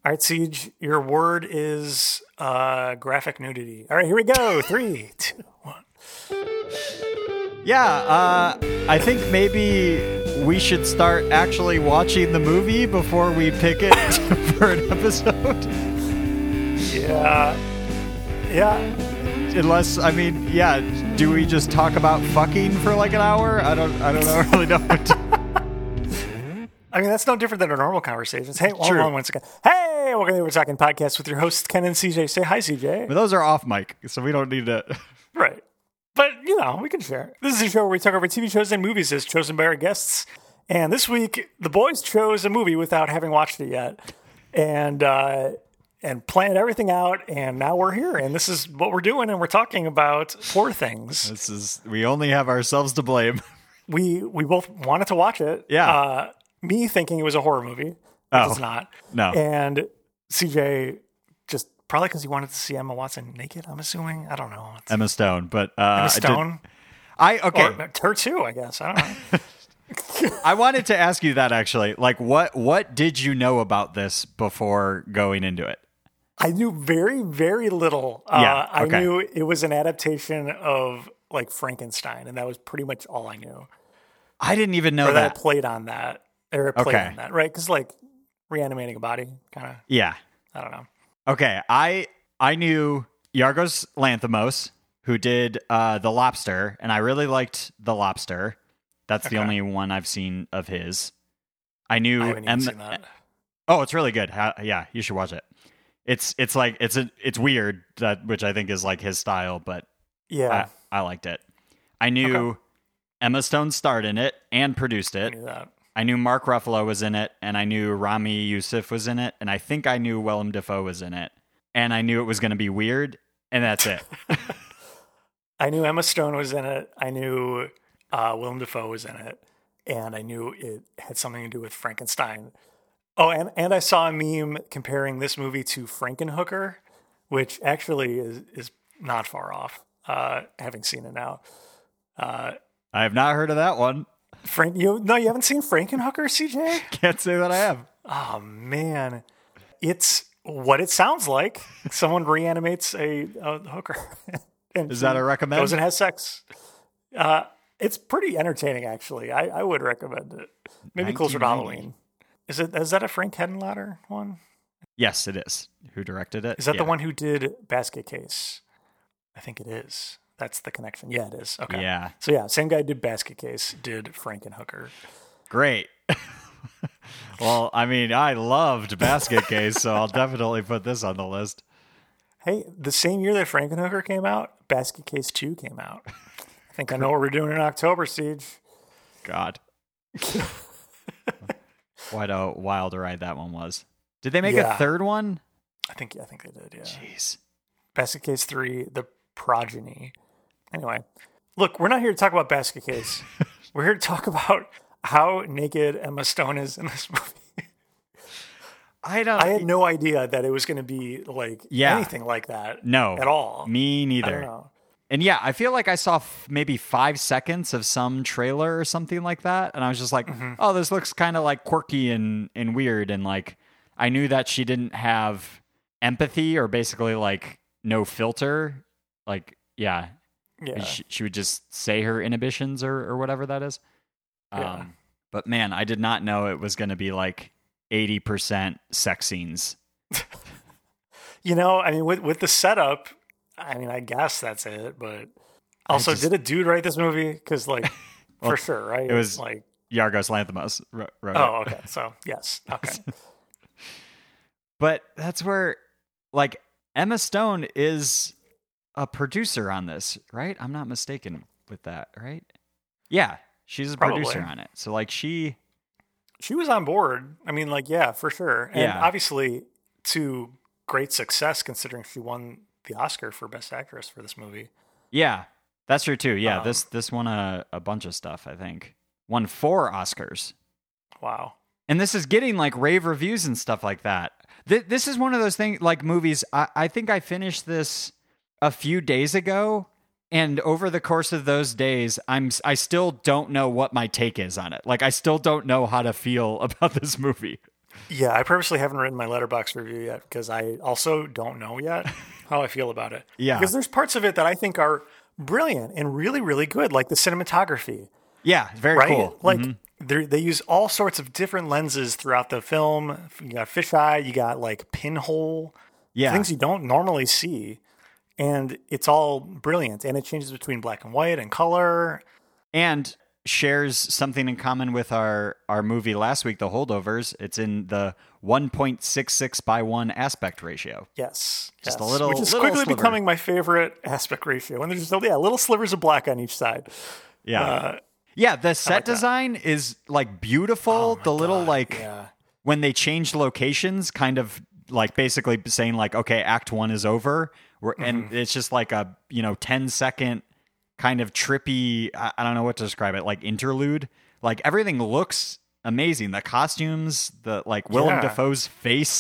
All right, Siege, your word is graphic nudity. All right, here we go. 3, 2, 1. Yeah, I think maybe we should start actually watching the movie before we pick it for an episode. Yeah. Unless, I mean, yeah, do we just talk about fucking for like an hour? I don't really know what to... I mean, that's no different than our normal conversations. Hey, hold True. on one second. Hey, welcome to We're Talking Podcast with your hosts, Ken and CJ. Say hi, CJ. But those are off mic, so we don't need to... Right. But, we can share. This is a show where we talk over TV shows and movies as chosen by our guests. And this week, the boys chose a movie without having watched it yet. And planned everything out, and now we're here. And this is what we're doing, and we're talking about Poor Things. We only have ourselves to blame. We both wanted to watch it. Yeah. Me thinking it was a horror movie. It's not. No. And CJ just probably because he wanted to see Emma Watson naked, I'm assuming. I don't know. Emma Stone, but Emma Stone? Okay. Or her too, I guess. I don't know. I wanted to ask you that actually. Like, what did you know about this before going into it? I knew very, very little. I knew it was an adaptation of like Frankenstein, and that was pretty much all I knew. I didn't even know that. It played on that. Or it played Okay. on that, right? Because like reanimating a body, kind of. Yeah. I don't know. Okay. I knew Yorgos Lanthimos, who did The Lobster, and I really liked The Lobster. That's the only one I've seen of his. I knew I haven't even seen that. Oh, it's really good. Yeah, you should watch it. It's like it's weird, which I think is like his style, but yeah, I liked it. I knew Emma Stone starred in it and produced it. I knew that. I knew Mark Ruffalo was in it, and I knew Rami Youssef was in it, and I think I knew Willem Dafoe was in it, and I knew it was going to be weird, and that's it. I knew Emma Stone was in it. I knew Willem Dafoe was in it, and I knew it had something to do with Frankenstein. Oh, and I saw a meme comparing this movie to Frankenhooker, which actually is not far off, having seen it now. I have not heard of that one. You haven't seen Frankenhooker, CJ? Can't say that I have. Oh, man. It's what it sounds like. Someone reanimates a hooker. And Is that a recommend? Goes and has sex. It's pretty entertaining, actually. I would recommend it. Maybe closer to 1990. Halloween. Is that a Frank Henenlotter one? Yes, it is. Who directed it? Is that the one who did Basket Case? I think it is. That's the connection. Yeah, it is. Okay. Yeah. So yeah, same guy did Basket Case, did Frankenhooker. Great. Well, I mean, I loved Basket Case, so I'll definitely put this on the list. Hey, the same year that Frankenhooker came out, Basket Case 2 came out. I think I know what we're doing in October, Siege. God. What a wild ride that one was. Did they make a third one? I think they did, yeah. Jeez. Basket Case 3, The Progeny. Anyway, look, we're not here to talk about Basket Case. We're here to talk about how naked Emma Stone is in this movie. I had no idea that it was going to be like anything like that. No. At all. Me neither. I don't know. And yeah, I feel like I saw maybe 5 seconds of some trailer or something like that. And I was just like, oh, this looks kind of like quirky and weird. And like, I knew that she didn't have empathy or basically like no filter. Like, yeah. She would just say her inhibitions or whatever that is. But man, I did not know it was going to be like 80% sex scenes. I mean, with the setup, I mean, I guess that's it. But also, did a dude write this movie? Because, like, well, for sure, right? It was like Yorgos Lanthimos wrote it. Oh, okay. So, yes. Okay. But that's where, like, Emma Stone is a producer on this, right? I'm not mistaken with that, right? Yeah, she's a producer on it. So, like, she was on board. I mean, like, yeah, for sure. And obviously, to great success considering she won the Oscar for Best Actress for this movie. Yeah, that's true too. Yeah, this won a bunch of stuff, I think. Won 4 Oscars. Wow. And this is getting like rave reviews and stuff like that. This is one of those things, like movies. I think I finished this a few days ago, and over the course of those days, I still don't know what my take is on it. Like, I still don't know how to feel about this movie. Yeah, I purposely haven't written my Letterboxd review yet because I also don't know yet how I feel about it. Yeah. Because there's parts of it that I think are brilliant and really, really good, like the cinematography, Yeah, very right? cool. Like they use all sorts of different lenses throughout the film. You got fisheye, you got like pinhole, Yeah. things you don't normally see. And it's all brilliant. And it changes between black and white and color. And shares something in common with our movie last week, The Holdovers. It's in the 1.66 by 1 aspect ratio. Yes. Just yes. a little, which is little quickly sliver. becoming my favorite aspect ratio. And there's just little slivers of black on each side. Yeah. Yeah, the set design is like beautiful. The little when they changed locations, kind of like basically saying like, okay, act 1 is over. And it's just like a, 10-second kind of trippy, I don't know what to describe it, like interlude. Like everything looks amazing. The costumes, the like Willem Dafoe's face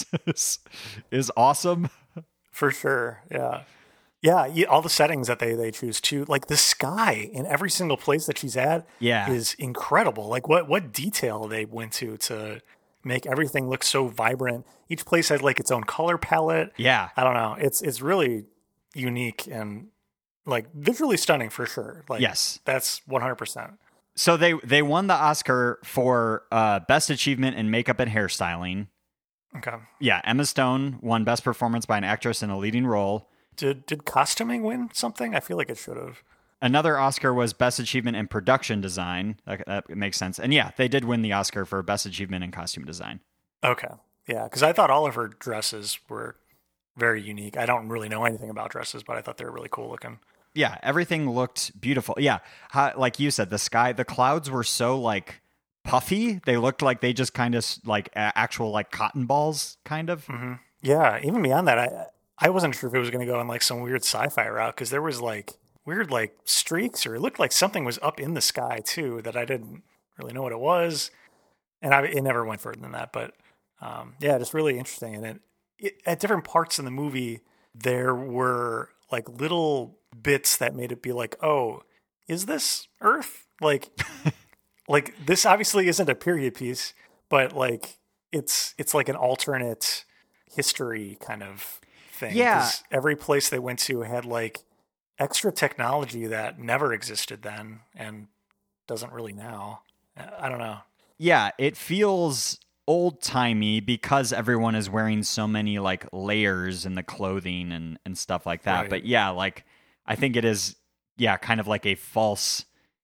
is awesome. For sure. Yeah. Yeah, all the settings that they choose too, like the sky in every single place that she's at is incredible. Like what detail they went to make everything look so vibrant. Each place has like its own color palette. Yeah. I don't know. It's really unique and like visually stunning for sure. Like yes. That's 100%. So they won the Oscar for Best Achievement in Makeup and Hairstyling. Okay. Yeah, Emma Stone won Best Performance by an Actress in a Leading Role. Did costuming win something? I feel like it should have. Another Oscar was Best Achievement in Production Design. That makes sense. And yeah, they did win the Oscar for Best Achievement in Costume Design. Okay. Yeah, because I thought all of her dresses were very unique. I don't really know anything about dresses, but I thought they were really cool looking. Yeah, everything looked beautiful. Yeah, like you said, the clouds were so like puffy. They looked like they just kind of like actual like cotton balls, kind of. Mm-hmm. Yeah, even beyond that, I wasn't sure if it was going to go in like some weird sci-fi route because there was like weird like streaks, or it looked like something was up in the sky too that I didn't really know what it was, and it never went further than that. But yeah, just really interesting. And at different parts in the movie, there were like little bits that made it be like, oh, is this Earth? Like, like this obviously isn't a period piece, but like it's like an alternate history kind of thing. Yeah. 'Cause every place they went to had like extra technology that never existed then and doesn't really now. I don't know. Yeah, it feels old-timey because everyone is wearing so many like layers in the clothing and stuff like that. Right. But yeah, like I think it is kind of like a false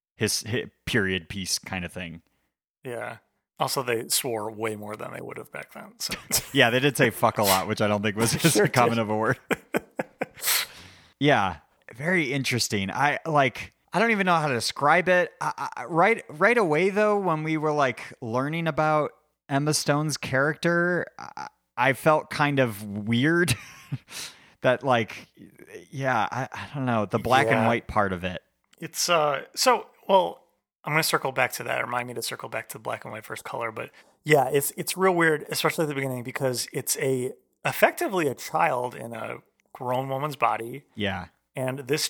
period piece kind of thing. Yeah. Also, they swore way more than they would have back then. So yeah, they did say fuck a lot, which I don't think was as common of a word. Yeah, very interesting. I don't even know how to describe it. Right away though, when we were like learning about Emma Stone's character, I felt kind of weird that like, yeah, I don't know, the black and white part of it. It's well, I'm going to circle back to that. Remind me to circle back to black and white versus color. But yeah, it's real weird, especially at the beginning, because it's effectively a child in a grown woman's body. Yeah. And this,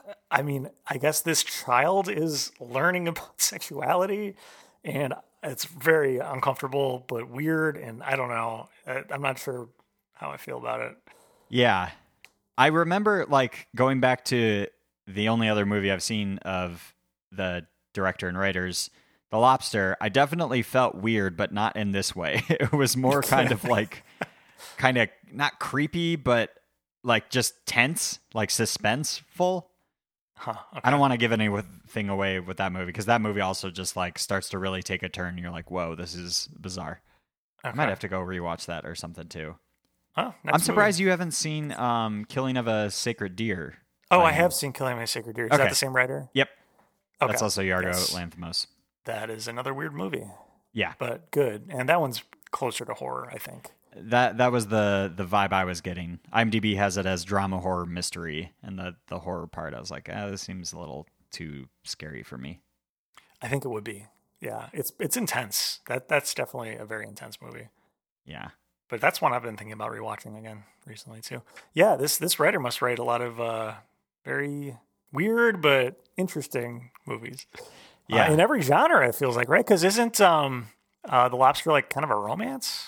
I guess this child is learning about sexuality, and it's very uncomfortable, but weird. And I don't know. I'm not sure how I feel about it. Yeah. I remember like going back to the only other movie I've seen of the director and writers, The Lobster. I definitely felt weird, but not in this way. It was more kind of like, kind of not creepy, but like just tense, like suspenseful. Huh, okay. I don't want to give anything away with that movie because that movie also just like starts to really take a turn. You're like, whoa, this is bizarre. Okay. I might have to go rewatch that or something too. Oh, I'm surprised you haven't seen Killing of a Sacred Deer. Oh, I have seen Killing of a Sacred Deer. Is that the same writer? Yep. Okay. That's also Yorgos Lanthimos. That is another weird movie. Yeah. But good. And that one's closer to horror, I think. That was the vibe I was getting. IMDb has it as drama, horror, mystery, and the horror part, I was like, this seems a little too scary for me. I think it would be. Yeah, it's intense. That's definitely a very intense movie. Yeah. But that's one I've been thinking about rewatching again recently too. Yeah, this writer must write a lot of very weird but interesting movies. Yeah, in every genre it feels like, right? Because isn't The Lobster like kind of a romance?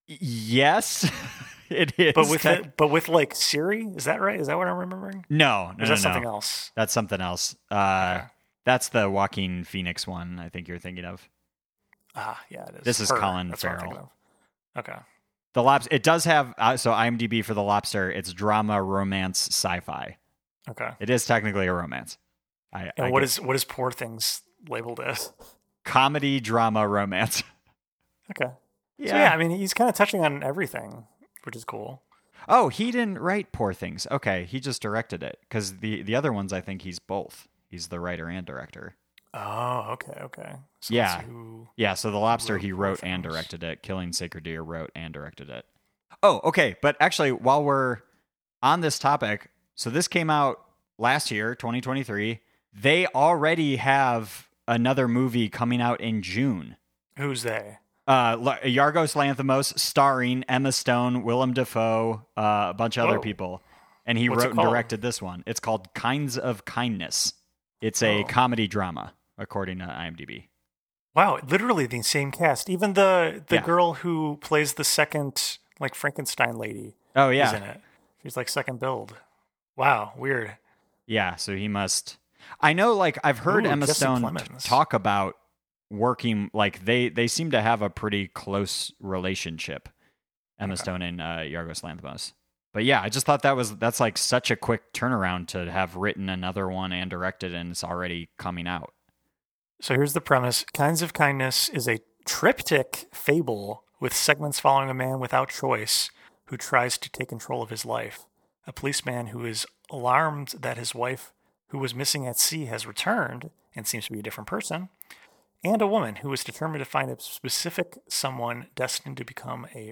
Yes, it is. But with like Siri, is that right? Is that what I'm remembering? No, Or is that something else? That's something else. That's the Joaquin Phoenix one. I think you're thinking of. Yeah, it is. This is Her. Colin That's what I'm thinking Farrell. of. Okay. The Lobster. It does have so IMDb for The Lobster. It's drama, romance, sci-fi. Okay. It is technically a romance. What is Poor Things labeled as? Comedy, drama, romance. Okay. Yeah. So yeah, I mean, he's kind of touching on everything, which is cool. Oh, he didn't write Poor Things. Okay, he just directed it because the other ones, I think he's both. He's the writer and director. Oh, okay. So Yeah. Yeah, so The Lobster, he wrote Poor and Things. directed it. Killing Sacred Deer wrote and directed it. Oh, okay. But actually, while we're on this topic, so this came out last year, 2023. They already have another movie coming out in June. Who's they? Yorgos Lanthimos, starring Emma Stone, Willem Dafoe, a bunch of other Whoa. people. And he What's it wrote and called? directed this one. It's called Kinds of Kindness. It's a comedy drama, according to IMDb. Wow, literally the same cast. Even the Yeah. girl who plays the second like Frankenstein lady Oh, is yeah. in it. She's like second build. Wow, weird. Yeah, so he must. I know, like, I've heard Ooh, Emma Jesse Stone Plemons. talk about working, like, they seem to have a pretty close relationship, Emma Stone and Yorgos Lanthimos. But yeah, I just thought that's like such a quick turnaround to have written another one and directed, and it's already coming out. So here's the premise. Kinds of Kindness is a triptych fable with segments following a man without choice who tries to take control of his life. A policeman who is alarmed that his wife, who was missing at sea, has returned and seems to be a different person. And a woman who is determined to find a specific someone destined to become a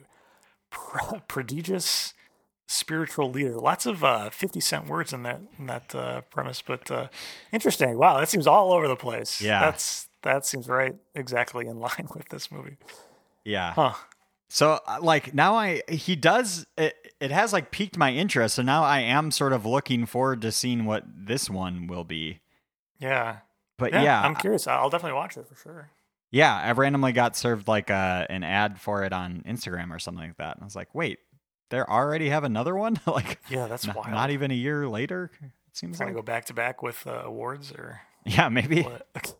prodigious spiritual leader. Lots of 50-cent words in that premise, but interesting. Wow, that seems all over the place. Yeah. That seems right exactly in line with this movie. Yeah. Huh. So like now he does it has like piqued my interest, so now I am sort of looking forward to seeing what this one will be. Yeah. But yeah, I'm curious. I'll definitely watch it for sure. yeah, I randomly got served like an ad for it on Instagram or something like that, and I was like, wait, they already have another one? Like, Yeah, that's wild. not even a year later. It seems Trying like to go back to back with awards or yeah, maybe. what?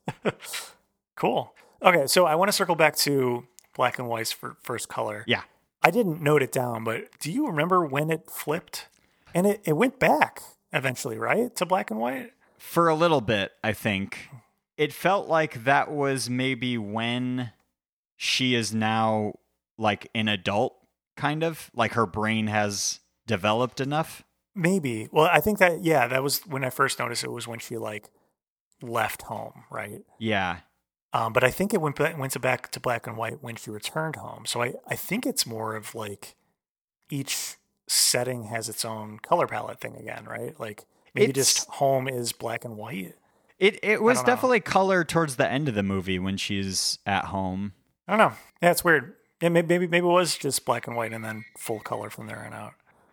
Cool. Okay, so I want to circle back to Black and White's first color. Yeah. I didn't note it down, but do you remember when it flipped? And it went back eventually, right? To black and white? For a little bit, I think. It felt like that was maybe when she is now like an adult, kind of. Like her brain has developed enough. Maybe. Well, I think that was when I first noticed it was when she like left home, right? Yeah. But I think it went back to black and white when she returned home. So I think it's more of like each setting has its own color palette thing again, right? Like maybe just home is black and white. It was don't know. definitely color towards the end of the movie when she's at home. I don't know. Yeah, it's weird. Yeah, maybe it was just black and white and then full color from there on out.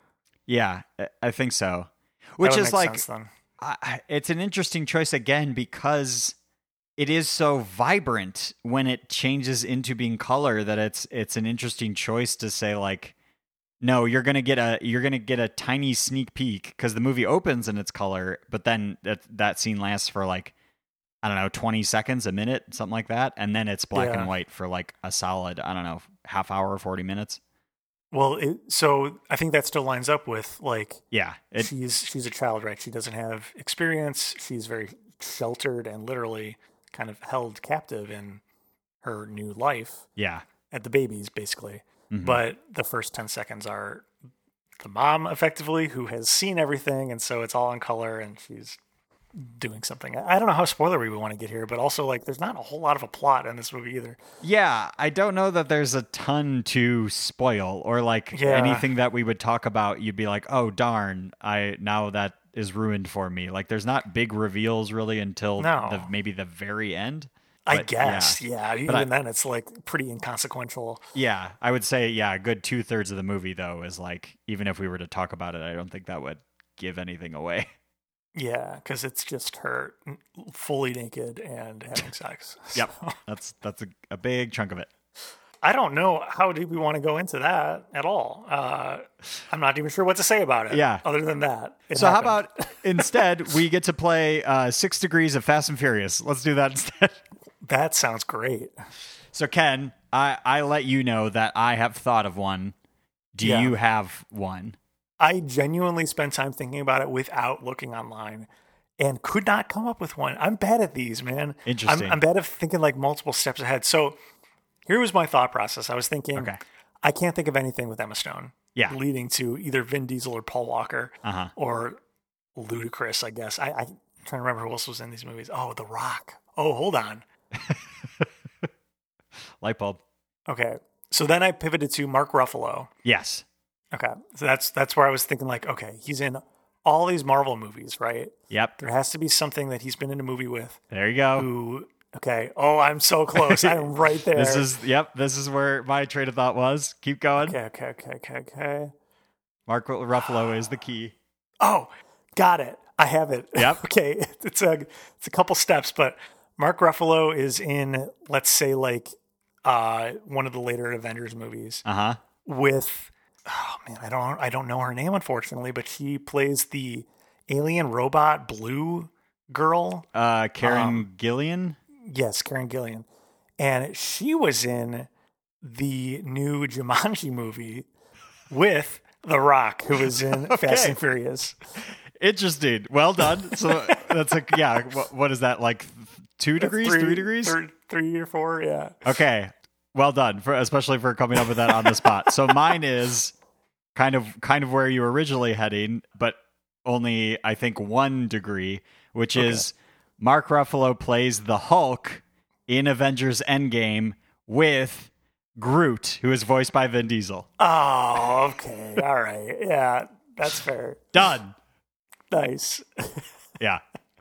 Yeah, I think so. That Which would is make like, sense, then. it's an interesting choice again because it is so vibrant when it changes into being color that it's an interesting choice to say like, no, you're gonna get a tiny sneak peek because the movie opens in its color, but then that scene lasts for like, I don't know, 20 seconds, a minute, something like that, and then it's black and white for like a solid, I don't know, half hour, 40 minutes. Well, so I think that still lines up with like, Yeah, she's a child, right? She doesn't have experience. She's very sheltered and literally kind of held captive in her new life yeah, at the babies, basically. Mhm. But the first 10 seconds are the mom, effectively, who has seen everything, and so it's all in color, and she's doing something. I don't know how spoilery we want to get here, but also like there's not a whole lot of a plot in this movie either. yeah. I don't know that there's a ton to spoil or like Yeah. anything that we would talk about. You'd be like, oh darn, now that is ruined for me. Like there's not big reveals really until No. maybe the very end. I But, guess, yeah. But Even then, it's like pretty inconsequential. Yeah, I would say, yeah, a good 2/3 of the movie, though, is like, even if we were to talk about it, I don't think that would give anything away. Yeah, because it's just her fully naked and having sex. Yep. So, That's a big chunk of it. I don't know how deep we want to go into that at all. I'm not even sure what to say about it. Yeah. Other than that. So how about instead we get to play 6 Degrees of Fast and Furious? Let's do that instead. That sounds great. So Ken, I let you know that I have thought of one. Do you have one? I genuinely spent time thinking about it without looking online and could not come up with one. I'm bad at these, man. Interesting. I'm bad at thinking like multiple steps ahead. So here was my thought process. I was thinking, I can't think of anything with Emma Stone. Yeah. Leading to either Vin Diesel or Paul Walker or Ludacris, I guess. I'm trying to remember who else was in these movies. Oh, The Rock. Oh, hold on. Light bulb. Okay. So then I pivoted to Mark Ruffalo. Yes. Okay. So that's where I was thinking like, okay, he's in all these Marvel movies, right? Yep. There has to be something that he's been in a movie with. There you go. Who, okay. Oh, I'm so close. I'm right there. This is where my train of thought was. Keep going. Okay. Mark Ruffalo is the key. Oh, got it. I have it. Yep. Okay. It's a couple steps, but Mark Ruffalo is in, let's say, like one of the later Avengers movies. With, oh man, I don't know her name unfortunately, but she plays the alien robot blue girl. Karen Gillian. Yes, Karen Gillian, and she was in the new Jumanji movie with The Rock, who was in Fast and Furious. Interesting. Well done. So that's what is that, like 2 degrees, 3 degrees? 3 or 4, yeah. Okay. Well done, especially for coming up with that on the spot. So mine is kind of where you were originally heading, but only, I think, 1 degree, which is Mark Ruffalo plays the Hulk in Avengers Endgame with Groot, who is voiced by Vin Diesel. Oh, okay. All right. Yeah, that's fair. Done. Nice. Yeah.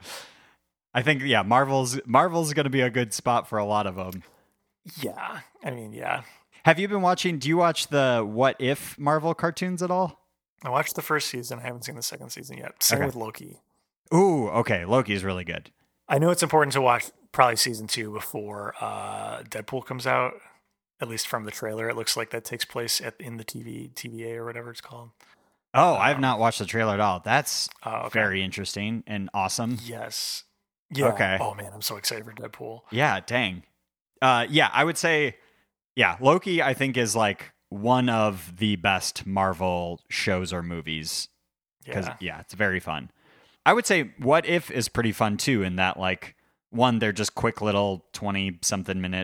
I think, Marvel's going to be a good spot for a lot of them. Yeah. I mean, yeah. Have you been watching, do you watch the What If Marvel cartoons at all? I watched the first season. I haven't seen the second season yet. Same with Loki. Ooh, okay. Loki is really good. I know it's important to watch probably season 2 before Deadpool comes out. At least from the trailer, it looks like that takes place in the TVA or whatever it's called. Oh, I have not watched the trailer at all. That's very interesting and awesome. Yes. Yeah. Okay. Oh man, I'm so excited for Deadpool. Yeah, dang. I would say, Loki, I think, is like one of the best Marvel shows or movies. Because, it's very fun. I would say What If is pretty fun too, in that, like, one, they're just quick little 20-something minute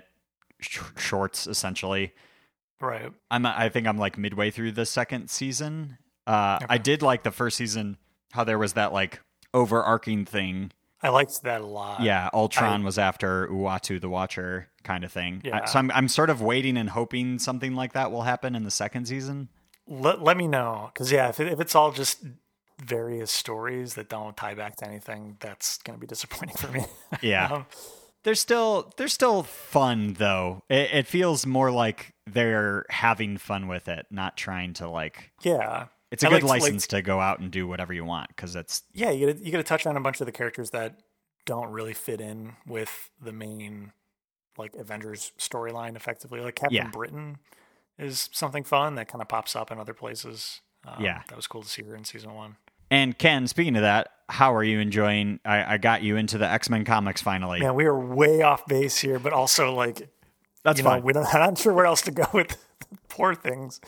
shorts, essentially. Right. I think I'm like midway through the second season. I did like the first season, how there was that like overarching thing. I liked that a lot. Yeah, Ultron was after Uatu the Watcher kind of thing. Yeah. So I'm sort of waiting and hoping something like that will happen in the second season. Let me know, because if it's all just various stories that don't tie back to anything, that's going to be disappointing for me. Yeah. They're still fun though. It feels more like they're having fun with it, not trying to like. Yeah. It's a good license to go out and do whatever you want, because it's... Yeah, you get to touch on a bunch of the characters that don't really fit in with the main like Avengers storyline effectively. Like Captain Britain is something fun that kind of pops up in other places. That was cool to see her in season 1. And Ken, speaking of that, how are you enjoying... I got you into the X-Men comics finally. Man, we are way off base here, but also like... That's fine. I'm not sure where else to go with poor things.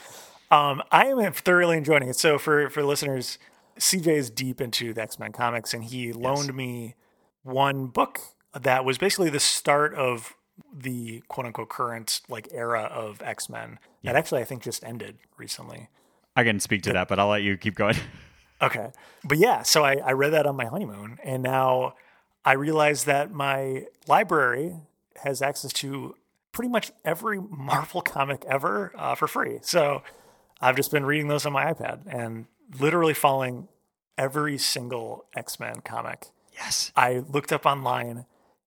I am thoroughly enjoying it. So for listeners, CJ is deep into the X-Men comics, and he loaned me one book that was basically the start of the quote-unquote current like era of X-Men that actually I think just ended recently. I can speak to that, but I'll let you keep going. Okay. But so I read that on my honeymoon, and now I realize that my library has access to pretty much every Marvel comic ever for free. So I've just been reading those on my iPad and literally following every single X-Men comic. Yes. I looked up online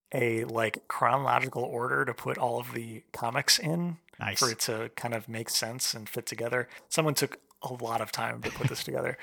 a like chronological order to put all of the comics in for it to kind of make sense and fit together. Someone took a lot of time to put this together.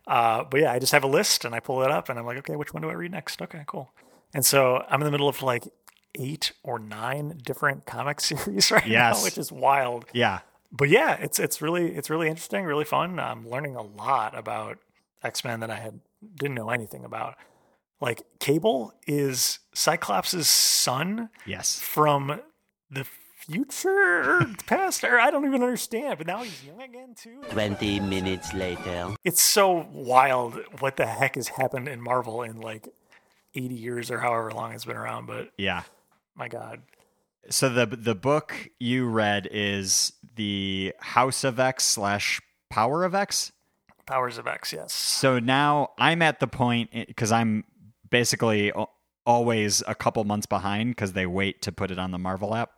But I just have a list and I pull it up and I'm like, okay, which one do I read next? Okay, cool. And so I'm in the middle of like 8 or 9 different comic series right Yes. now, which is wild. Yeah. But yeah, it's really interesting, really fun. I'm learning a lot about X-Men that I didn't know anything about. Like Cable is Cyclops' son Yes. from the future or past, or I don't even understand. But now he's young again too. 20 minutes later. It's so wild what the heck has happened in Marvel in like 80 years or however long it's been around. But Yeah. my God. So the book you read is the House of X / Power of X. Powers of X, yes. So now I'm at the point, because I'm basically always a couple months behind because they wait to put it on the Marvel app.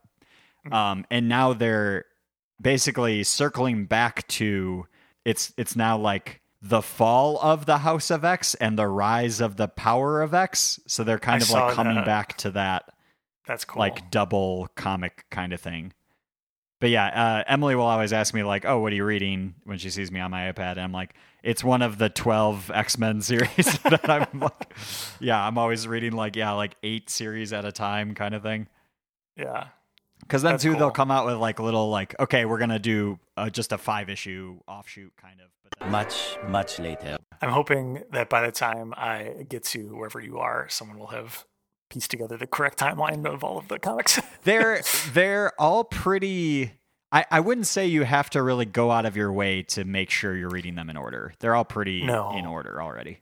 And now they're basically circling back to it's now like the fall of the House of X and the rise of the Power of X. So they're kind of like coming back to that. That's cool. Like double comic kind of thing. But yeah, Emily will always ask me like, "Oh, what are you reading?" when she sees me on my iPad, and I'm like, "It's one of the 12 X-Men series." that I'm like, yeah, I'm always reading like 8 series at a time kind of thing. Yeah. Because then That's too, cool. they'll come out with like little like, okay, we're gonna do just a 5-issue offshoot kind of. But then, Much later. I'm hoping that by the time I get to wherever you are, someone will have pieced together the correct timeline of all of the comics. they're all pretty. I wouldn't say you have to really go out of your way to make sure you're reading them in order. They're all pretty in order already.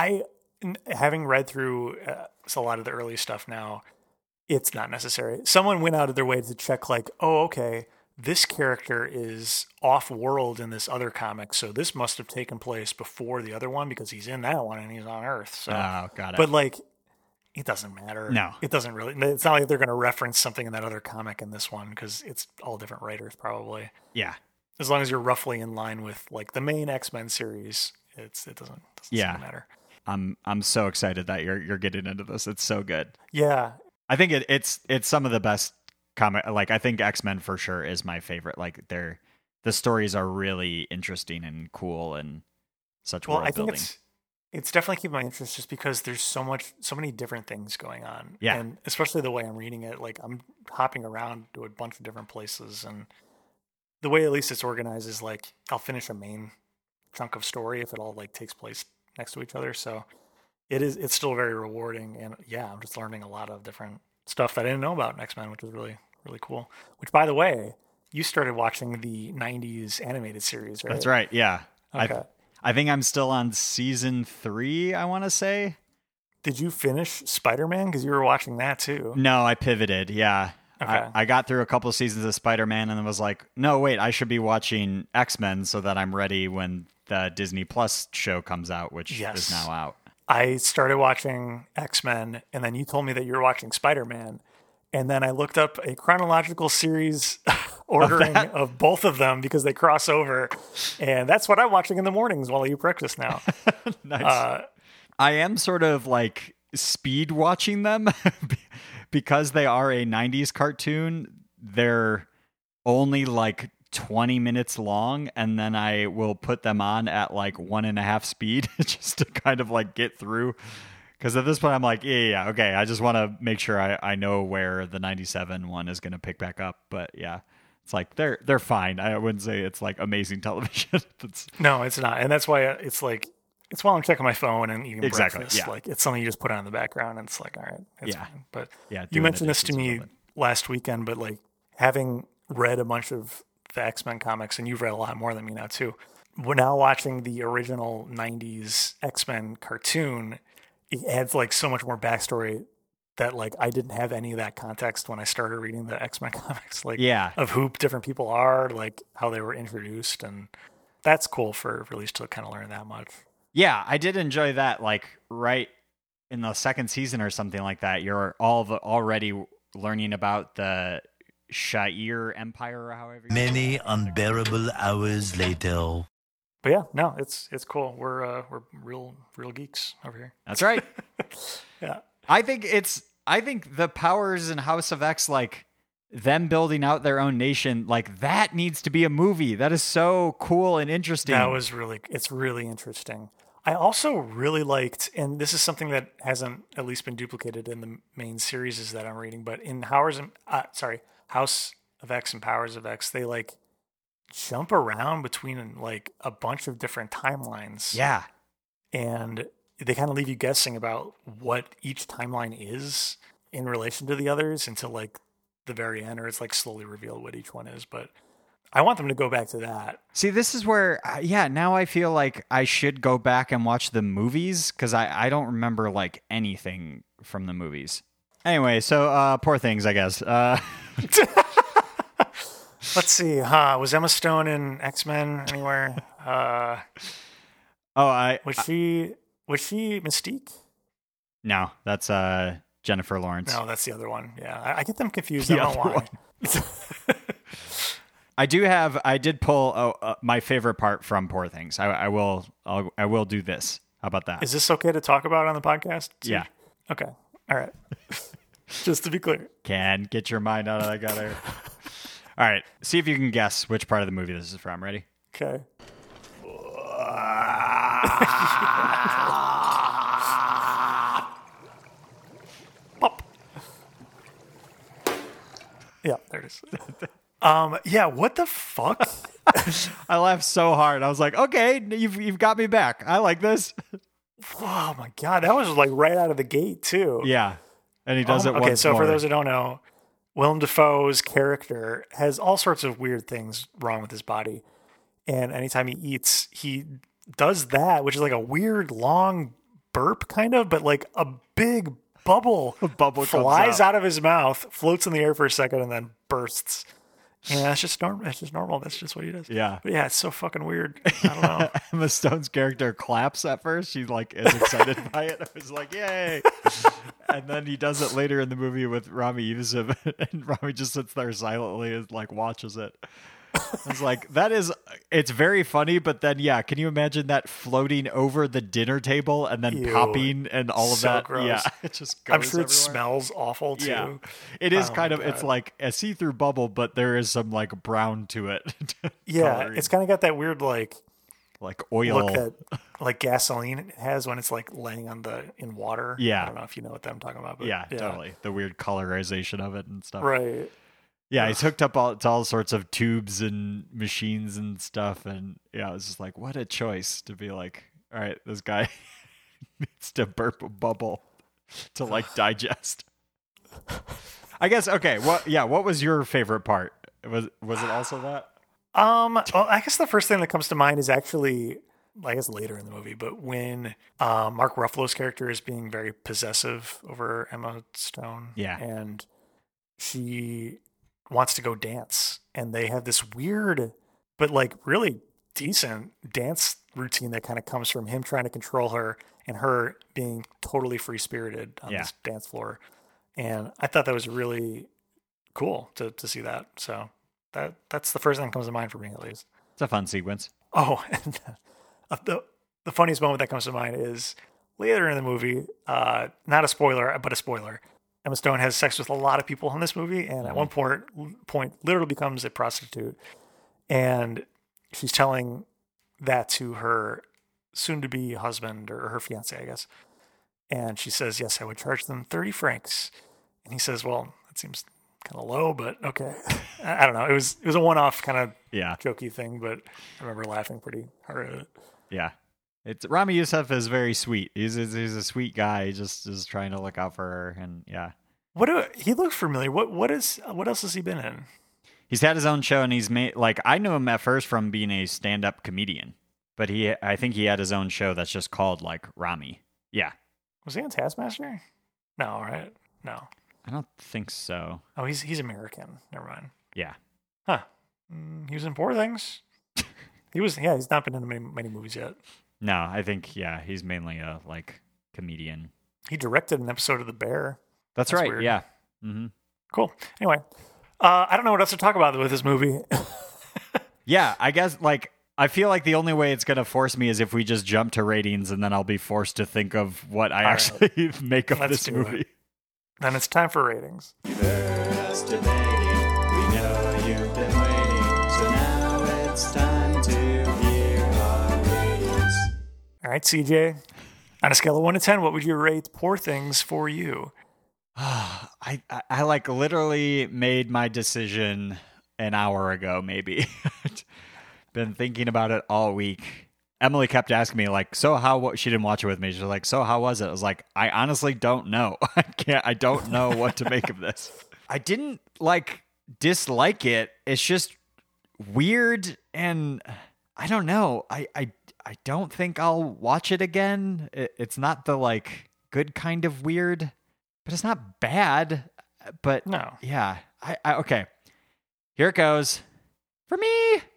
Having read through a lot of the early stuff now, it's not necessary. Someone went out of their way to check like, oh, okay, this character is off-world in this other comic, so this must have taken place before the other one because he's in that one and he's on Earth. So, got it. But like, it doesn't matter. No. It doesn't really. It's not like they're going to reference something in that other comic in this one because it's all different writers probably. Yeah. As long as you're roughly in line with like the main X-Men series, it doesn't seem to matter. I'm so excited that you're getting into this. It's so good. Yeah. I think it's some of the best comic. Like I think X-Men for sure is my favorite. Like the stories are really interesting and cool and such world building. It's definitely keeping my interest just because there's so many different things going on. Yeah. And especially the way I'm reading it, like I'm hopping around to a bunch of different places, and the way at least it's organized is like I'll finish a main chunk of story if it all like takes place next to each other. So it's still very rewarding, and yeah, I'm just learning a lot of different stuff that I didn't know about in X-Men, which is really, really cool. Which, by the way, you started watching the 90s animated series, right? That's right. Yeah. Okay. I think I'm still on season 3, I want to say. Did you finish Spider-Man? Because you were watching that too. No, I pivoted. Yeah. Okay. I got through a couple seasons of Spider-Man and then was like, no, wait, I should be watching X-Men so that I'm ready when the Disney Plus show comes out, which is now out. I started watching X-Men, and then you told me that you were watching Spider-Man. And then I looked up a chronological series ordering of both of them because they cross over. And that's what I'm watching in the mornings while I eat breakfast now. Nice. I am sort of like speed watching them because they are a 90s cartoon. They're only like 20 minutes long, and then I will put them on at like 1.5 speed just to kind of like get through. Because at this point, I'm like, yeah, okay. I just want to make sure I know where the 97 one is going to pick back up. But yeah, it's like they're fine. I wouldn't say it's like amazing television. No, it's not, and that's why it's like it's while I'm checking my phone and eating breakfast. Yeah. Like it's something you just put on in the background, and it's like, all right, it's fine. But yeah, you mentioned this to me last weekend, but like having read a bunch of the X-Men comics, and you've read a lot more than me now too. We're now watching the original 90s X-Men cartoon. It adds like so much more backstory that like I didn't have any of that context when I started reading the X-Men comics, like of who different people are, like how they were introduced, and that's cool for at least to kind of learn that much. Yeah, I did enjoy that. Like right in the second season or something like that, you're already learning about the Shire Empire or however. Many unbearable hours later. But yeah, no, it's cool. We're real geeks over here. That's right. Yeah. I think the Powers and House of X, like them building out their own nation, like that needs to be a movie. That is so cool and interesting. It's really interesting. I also really liked, and this is something that hasn't at least been duplicated in the main series that I'm reading, but in House of X and Powers of X, they like jump around between like a bunch of different timelines. Yeah. And they kind of leave you guessing about what each timeline is in relation to the others until like the very end, or it's like slowly revealed what each one is. But I want them to go back to that. See, this is where, now I feel like I should go back and watch the movies because I don't remember like anything from the movies. Anyway, so Poor Things, I guess. Let's see. Was Emma Stone in X-Men anywhere? Was she Mystique? No, that's Jennifer Lawrence. No, that's the other one. Yeah, I get them confused. I don't know why. I did pull my favorite part from Poor Things. I will do this. How about that? Is this okay to talk about on the podcast? Yeah. Okay. All right. Just to be clear. Can get your mind out of that gutter. All right. See if you can guess which part of the movie this is from. Ready? Okay. Pop. Yeah, there it is. Yeah, what the fuck? I laughed so hard. I was like, okay, you've got me back. I like this. Oh my God, that was like right out of the gate too. Yeah. And he does it once Okay, so more. for those who don't know, Willem Dafoe's character has all sorts of weird things wrong with his body. And anytime he eats, he does that, which is like a weird long burp kind of, but like a big bubble, flies out of his mouth, floats in the air for a second, and then bursts. Yeah, that's just normal. That's just normal. That's just what he does. Yeah. But yeah, it's so fucking weird. I don't know. Emma Stone's character claps at first. She like is excited by it. I was like, yay. And then he does it later in the movie with Rami Youssef, and Rami just sits there silently and like watches it. I was like, it's very funny, but then yeah, can you imagine that floating over the dinner table and then popping and all of so that? Gross. Yeah, it just goes I'm sure it everywhere. smells awful too. Yeah. It is kind of, God. it's like a see-through bubble, but there is some like brown to it. Yeah, Coloring. it's kind of got that weird like oil. look that like gasoline has when it's like laying in water. Yeah. I don't know if you know what I'm talking about. But Yeah, totally. The weird colorization of it and stuff. Right. Yeah, he's hooked up to all sorts of tubes and machines and stuff. And yeah, it was just like, what a choice to be like, all right, this guy needs to burp a bubble to like digest. I guess, okay. What was your favorite part? Was it also that? Well, I guess the first thing that comes to mind is actually, I guess later in the movie, but when Mark Ruffalo's character is being very possessive over Emma Stone. Yeah. And she wants to go dance, and they have this weird but like really decent dance routine that kind of comes from him trying to control her and her being totally free-spirited on this dance floor. And I thought that was really cool to see that. So that's the first thing that comes to mind for me, at least. It's a fun sequence. Oh, and the funniest moment that comes to mind is later in the movie, not a spoiler, but a spoiler. Emma Stone has sex with a lot of people in this movie, and at one point literally becomes a prostitute. And she's telling that to her soon-to-be husband, or her fiance, I guess. And she says, yes, I would charge them 30 francs. And he says, well, that seems kind of low, but okay. I don't know. It was a one-off kind of jokey thing, but I remember laughing pretty hard at it. Yeah. It's Rami Youssef is very sweet. He's a sweet guy. He just is trying to look out for her, and yeah. He looks familiar. What else has he been in? He's had his own show, and he's made I knew him at first from being a stand-up comedian, but I think he had his own show that's just called like Rami. Yeah. Was he on Taskmaster? No, right? No. I don't think so. Oh, he's American. Never mind. Yeah. Huh. He was in Poor Things. He's not been in many movies yet. No, I think he's mainly a like comedian. He directed an episode of The Bear. That's right. Weird. Yeah. Mm-hmm. Cool. Anyway, I don't know what else to talk about with this movie. Yeah, I guess like I feel like the only way it's gonna force me is if we just jump to ratings, and then I'll be forced to think of what I actually make of this movie. Then it's time for ratings. We know you've been waiting, so now it's time to hear our ratings. All All right, CJ. On a scale of 1 to 10, what would you rate Poor Things for you? I like literally made my decision an hour ago, maybe. Been thinking about it all week. Emily kept asking me, like, so how, she didn't watch it with me. She was like, so how was it? I was like, I honestly don't know. I don't know what to make of this. I didn't like dislike it. It's just weird. And I don't know. I don't think I'll watch it again. It's not the like good kind of weird, but it's not bad. But No. yeah, I okay. Here it goes. For me,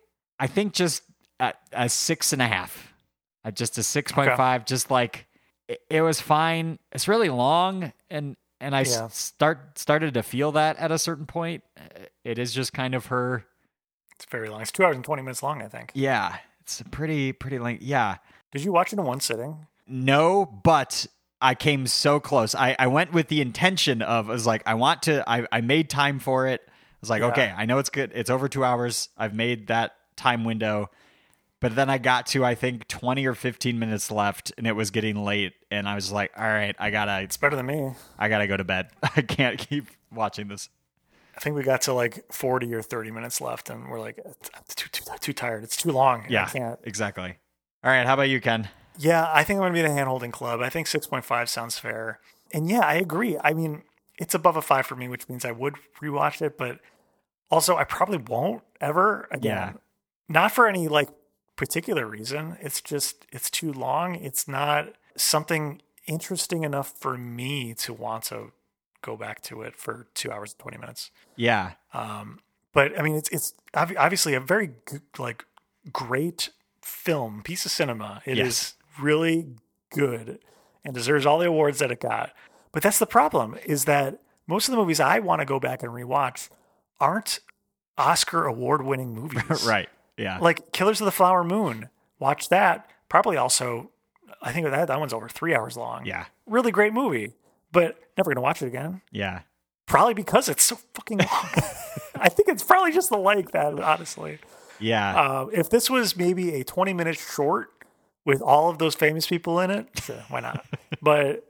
I think just a 6.5. Just a 6.5. Okay. Just like it was fine. It's really long, and I Yeah. started to feel that at a certain point. It is just kind of her. It's very long. It's 2 hours and 20 minutes long, I think. Yeah, it's a pretty length. Yeah, Did you watch it in one sitting? no, but I came so close. I went with the intention of, I was like, I made time for it. I was like, Yeah. okay, I know it's good. It's over 2 hours. I've made that time window. But then I got to, I think, 20 or 15 minutes left, and it was getting late. And I was like, all right, It's better than me. I gotta go to bed. I can't keep watching this. I think we got to like 40 or 30 minutes left, and we're like, I'm too tired. It's too long. Yeah, I can't. exactly. All right, how about you, Ken? Yeah, I think I'm going to be the hand-holding club. I think 6.5 sounds fair. And yeah, I agree. I mean, it's above a 5 for me, which means I would rewatch it, but also I probably won't ever again. Yeah. Not for any like particular reason. It's just, it's too long. It's not something interesting enough for me to want to go back to it for 2 hours and 20 minutes. Yeah, But I mean, it's obviously a very like great film, piece of cinema. It is Yes. really good and deserves all the awards that it got. But that's the problem, is that most of the movies I want to go back and rewatch aren't Oscar award-winning movies. right. Yeah, Like Killers of the Flower Moon. Watch that. Probably also, I think that one's over 3 hours long. yeah, Really great movie, but never going to watch it again. yeah. Probably because it's so fucking long. I think it's probably just the length, that honestly. Yeah, If this was maybe a 20-minute short with all of those famous people in it, sure, why not? But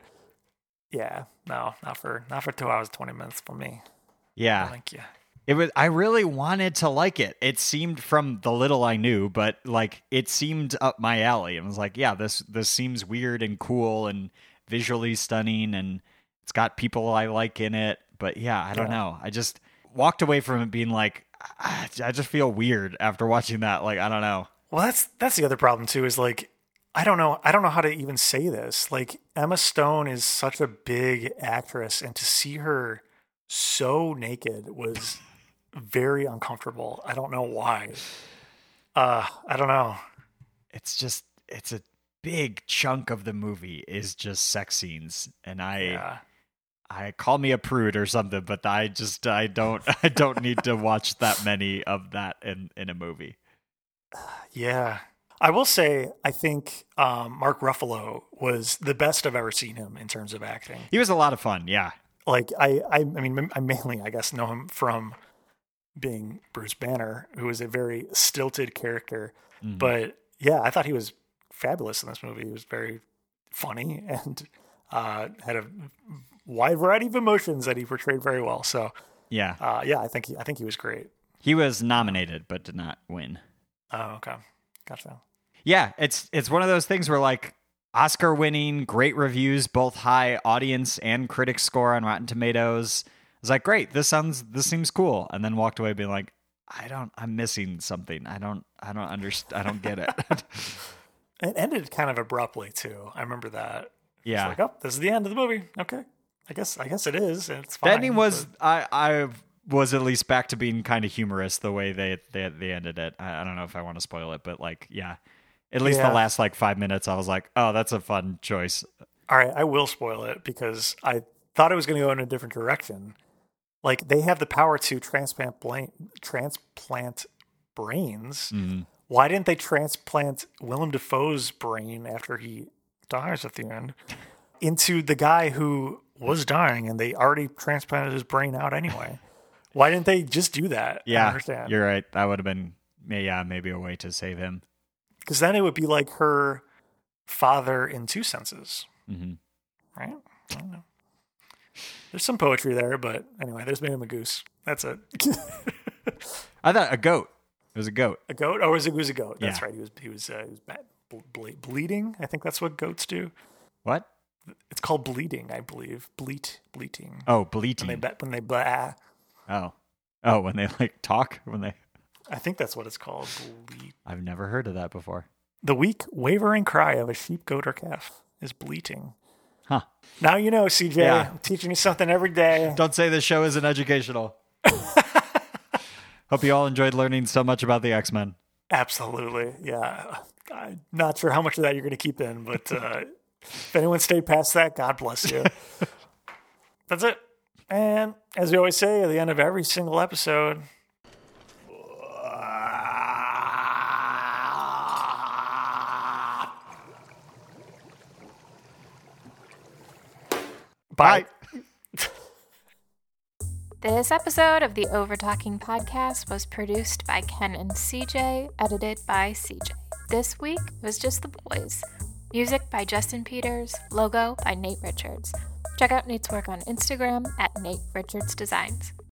yeah, no, not for 2 hours 20 minutes for me. yeah. Thank you. It was. I really wanted to like it. It seemed, from the little I knew, but like it seemed up my alley. I was like, yeah, this seems weird and cool and visually stunning, and it's got people I like in it. But yeah, I don't know. I just walked away from it being like, I just feel weird after watching that. Like, I don't know. Well, that's the other problem too, is like, I don't know how to even say this. Like, Emma Stone is such a big actress, and to see her so naked was very uncomfortable. I don't know why. I don't know. It's a big chunk of the movie is just sex scenes, and Yeah. I call me a prude or something, but I don't need to watch that many of that in a movie. Yeah. I will say, I think Mark Ruffalo was the best I've ever seen him in terms of acting. He was a lot of fun, yeah. Like, I mean, I mainly, I guess, know him from being Bruce Banner, who is a very stilted character. Mm-hmm. But yeah, I thought he was fabulous in this movie. He was very funny and had a wide variety of emotions that he portrayed very well. So Yeah. yeah, I think he was great. He was nominated but did not win. Oh, okay, gotcha. Yeah, it's one of those things where like Oscar winning, great reviews, both high audience and critic score on Rotten Tomatoes. I was like, great, this seems cool, and then walked away being like, I'm missing something. I don't understand. I don't get it. It ended kind of abruptly too. I remember that. Yeah. It's like, oh, this is the end of the movie. Okay, I guess it is. And it's fine. The ending was I was at least back to being kind of humorous the way they ended it. I don't know if I want to spoil it, but like, yeah, at least Yeah. the last like 5 minutes, I was like, oh, that's a fun choice. All right, I will spoil it because I thought it was going to go in a different direction. Like, they have the power to transplant brains. Mm-hmm. Why didn't they transplant Willem Dafoe's brain after he dies at the end into the guy who was dying, and they already transplanted his brain out anyway? Why didn't they just do that? I don't Yeah, understand. you're right. That would have been maybe a way to save him. Because then it would be like her father in two senses. Mm-hmm. Right? I don't know. There's some poetry there, but anyway, there's made him a goose. That's it. I thought a goat. It was a goat. A goat? Oh, it was a goat. That's Yeah. right. He was bleeding. I think that's what goats do. What? It's called bleeding, I believe. Bleating. Oh, bleating. When they blah. Oh, when they like talk, I think that's what it's called. I've never heard of that before. The weak, wavering cry of a sheep, goat, or calf is bleating. Huh. Now you know, CJ. Yeah. I'm teaching you something every day. Don't say this show isn't educational. Hope you all enjoyed learning so much about the X-Men. Absolutely. Yeah. I'm not sure how much of that you're going to keep in, but if anyone stayed past that, God bless you. That's it. And as we always say at the end of every single episode, bye. This episode of the Overtalking Podcast was produced by Ken and CJ, edited by CJ. This week was just the boys. Music by Justin Peters, logo by Nate Richards. Check out Nate's work on Instagram at Nate Richards Designs.